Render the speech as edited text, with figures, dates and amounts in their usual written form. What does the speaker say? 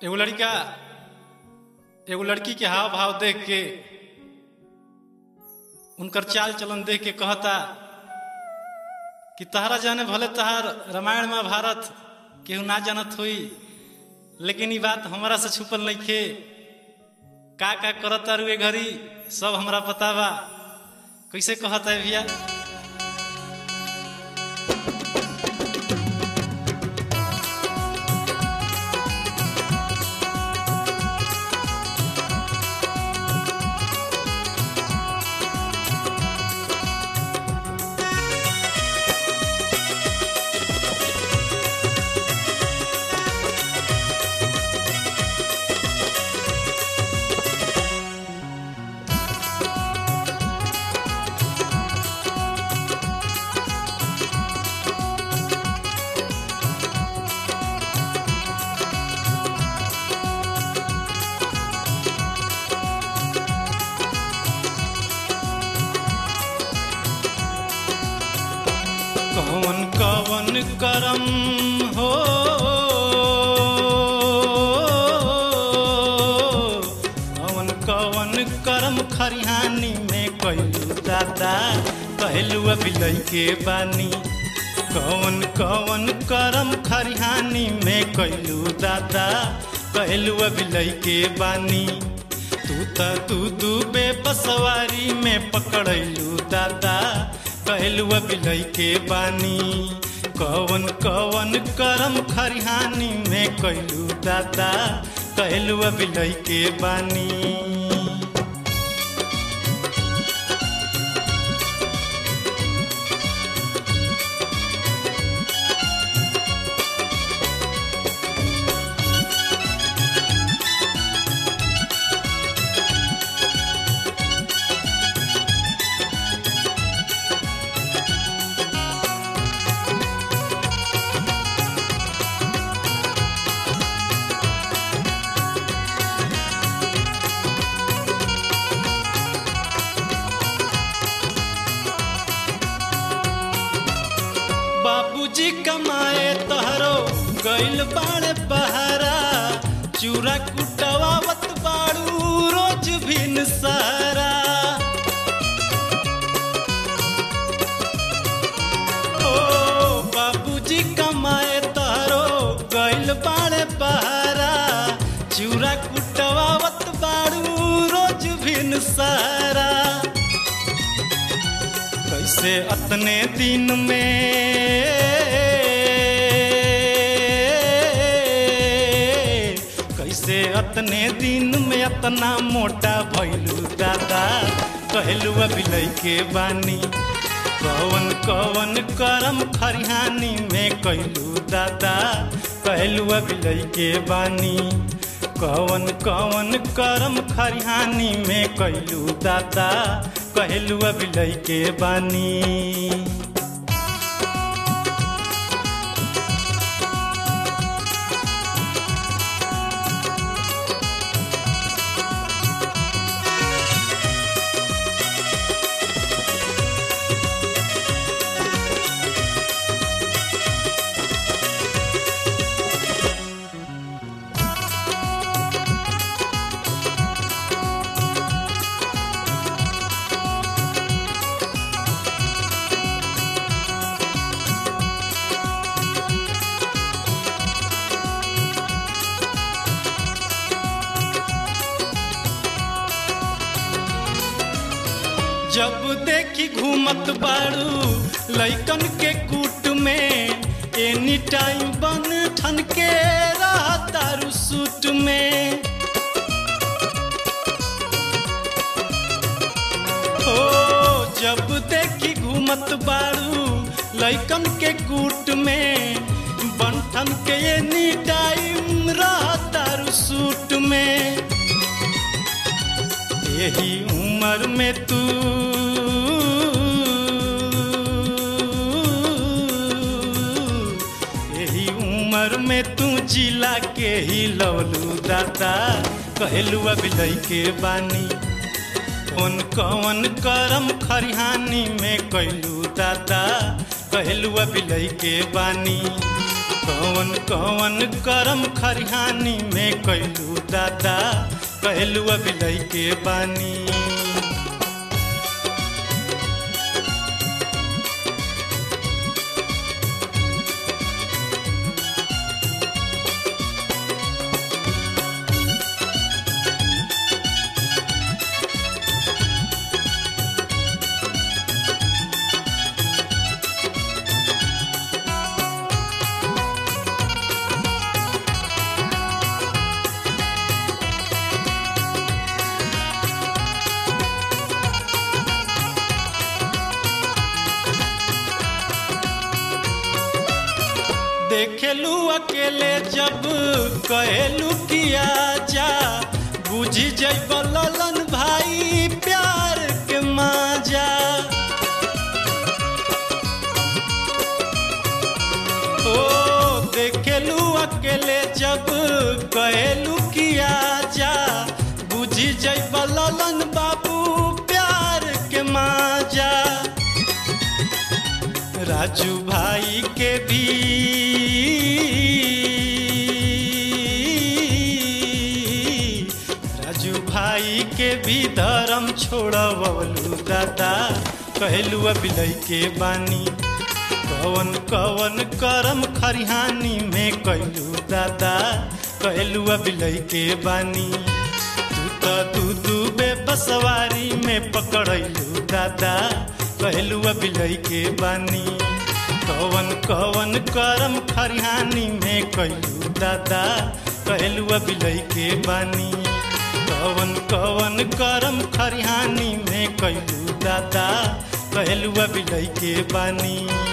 एगो लड़की के हाव भाव देख के उनकर चाल चलन देख के कहता कि तहरा जाने भले तहार रामायण महाभारत केहू ना जानत हुई, लेकिन ये बात हमारा से छुपल नहीं खे। का करता रुए घड़ी सब हमरा पता बा। कैसे कहता है भैया? कौन कौन करम हो, कौन कौन करम खरिहानी में कहलू दादा, कहलू अभिलई के बानी। कौन कौन करम खरिहानी में कहलू दादा, कहलू अभिलई के बानी। तू डूबे बसवारी में पकड़लू दादा, कहलू अभिलई के बानी। कौन कौन करम खरिहानी में कहलू दादा, कहलू अभिलई के बानी। बाबूजी कमाए तहरो गइल बाड़े बहरा, चूरा कुटवावत बाड़ू रोज भिन सारा। ओ बाबूजी कमाए तहरो गइल बाड़े बहरा, चूरा कुटवावत बाड़ू रोज भिन सारा। कैसे अतने दिन में, कैसे अतने दिन में अतना मोटा भइलू दादा, कहलू अभिलई के बानी। कौन कौन करम खरिहानी में कहलू दादा, कहलू अभिलई के बानी। कौन कौन करम खरिहानी में कहलू दादा, कहलू अभिलई के बानी। जब देखी घूमत बाड़ू लइकन के कूट में, एनी टाइम बन ठन के रहतारू सूट में। ओ जब देखी घूमत बाड़ू लइकन के कूट में, बन ठन के एनी टाइम रहतारू सूट में। यही उम्र में तू, यही उम्र में तू जिला के ही लवलू दादा, कहलू अभिलई के बानी। कौन कौन करम खरिहानी में कहलू दादा, कहलू अभिलई के बानी। कौन कौन करम खरिहानी में कैलू दादा कहलू बिलई के बानी। देखेलू अकेले जब कहलू किया जा बुझी जैब ललन भाई प्यार के माजा। ओ देखेलू अकेले जब कहलू किया जा बुझी जैब ललन बाबू प्यार के माजा। राजू भाई के भी राजू भाई के भी धर्म छोड़वलू दादा कहलू बिलई के बानी। कवन कवन करम खरिहानी में कैलू दादा कहलू बिलई के बानी। तू तो दूधू बेबसवारी में पकड़लू दादा कहलू बिलई के बानी। कवन कवन करम खरिहानी में कैलू दादा कहलू बिलई के बानी। कवन कवन करम खरिहानी में कैलू दादा कहलू बिलई के बानी।